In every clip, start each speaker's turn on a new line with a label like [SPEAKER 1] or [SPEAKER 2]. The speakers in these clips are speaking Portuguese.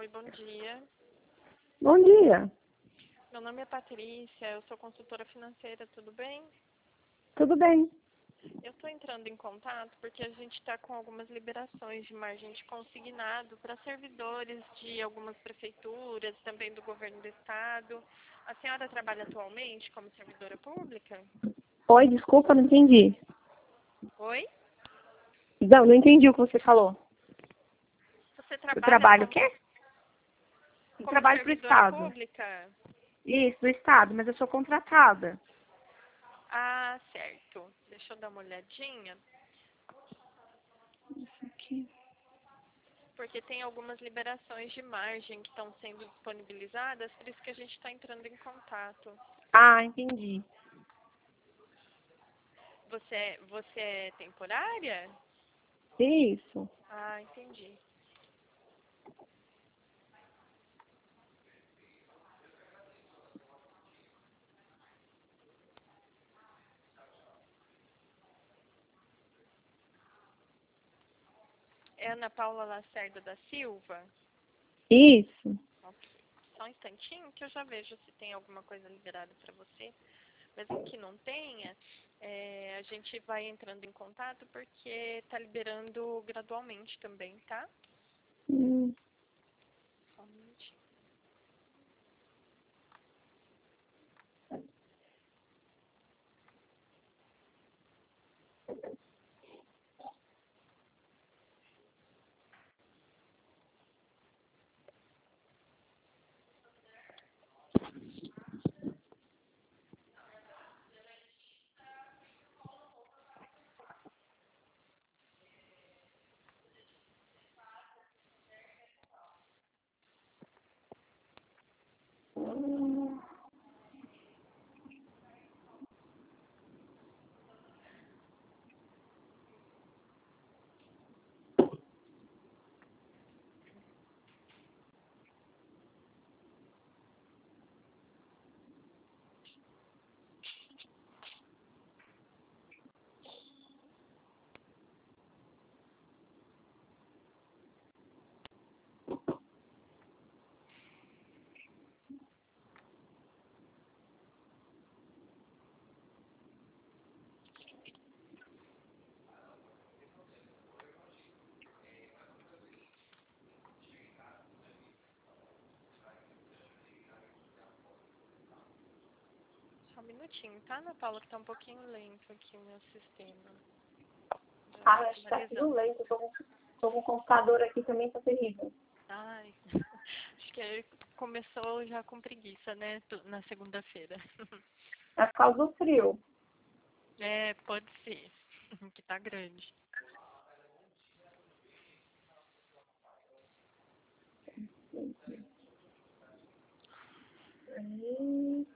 [SPEAKER 1] Oi, bom dia.
[SPEAKER 2] Bom dia.
[SPEAKER 1] Meu nome é Patrícia, eu sou consultora financeira, tudo bem?
[SPEAKER 2] Tudo bem?
[SPEAKER 1] Eu estou entrando em contato porque a gente está com algumas liberações de margem de consignado para servidores de algumas prefeituras, também do governo do estado. A senhora trabalha atualmente como servidora pública?
[SPEAKER 2] Oi, desculpa, não entendi.
[SPEAKER 1] Oi?
[SPEAKER 2] Não entendi o que você falou.
[SPEAKER 1] Você
[SPEAKER 2] Eu
[SPEAKER 1] trabalha
[SPEAKER 2] trabalho o quê? Eu
[SPEAKER 1] como
[SPEAKER 2] trabalho para o
[SPEAKER 1] servidora
[SPEAKER 2] Estado.
[SPEAKER 1] pública?
[SPEAKER 2] Isso, do Estado, mas eu sou contratada.
[SPEAKER 1] Ah, certo. Deixa eu dar uma olhadinha. Porque tem algumas liberações de margem que estão sendo disponibilizadas, por isso que a gente está entrando em contato.
[SPEAKER 2] Ah, entendi.
[SPEAKER 1] Você é temporária?
[SPEAKER 2] Isso.
[SPEAKER 1] Ah, entendi. É Ana Paula Lacerda da Silva?
[SPEAKER 2] Isso.
[SPEAKER 1] Ok. Só um instantinho que eu já vejo se tem alguma coisa liberada para você. Mesmo que não tenha, a gente vai entrando em contato porque está liberando gradualmente também, tá?
[SPEAKER 2] Hum.
[SPEAKER 1] Só um minutinho. Só um minutinho, tá, Ana Paula? Que tá um pouquinho lento aqui o meu sistema. Já
[SPEAKER 2] Ah,
[SPEAKER 1] tô
[SPEAKER 2] acho que tá tudo
[SPEAKER 1] atualizando.
[SPEAKER 2] lento. Eu tô com o computador aqui também, tá terrível.
[SPEAKER 1] Ai, acho que começou já com preguiça, né? Na segunda-feira.
[SPEAKER 2] É por causa do frio.
[SPEAKER 1] É, pode ser. Que tá grande.
[SPEAKER 2] Hum.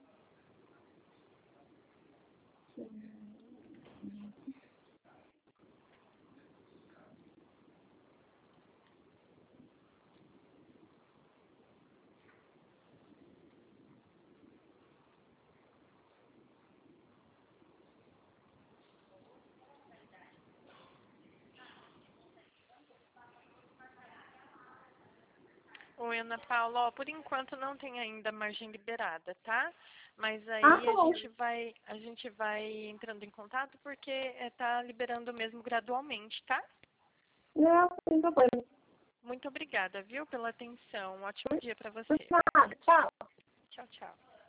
[SPEAKER 1] Oi, Ana Paula, ó, por enquanto não tem ainda margem liberada, tá? Mas
[SPEAKER 2] Ah,
[SPEAKER 1] aí
[SPEAKER 2] tá bom.
[SPEAKER 1] a gente vai entrando em contato porque tá liberando mesmo gradualmente, tá?
[SPEAKER 2] Não, sem problema.
[SPEAKER 1] Muito obrigada, viu, pela atenção. Um ótimo dia para
[SPEAKER 2] Por
[SPEAKER 1] você.
[SPEAKER 2] nada. Tchau.
[SPEAKER 1] Tchau, tchau.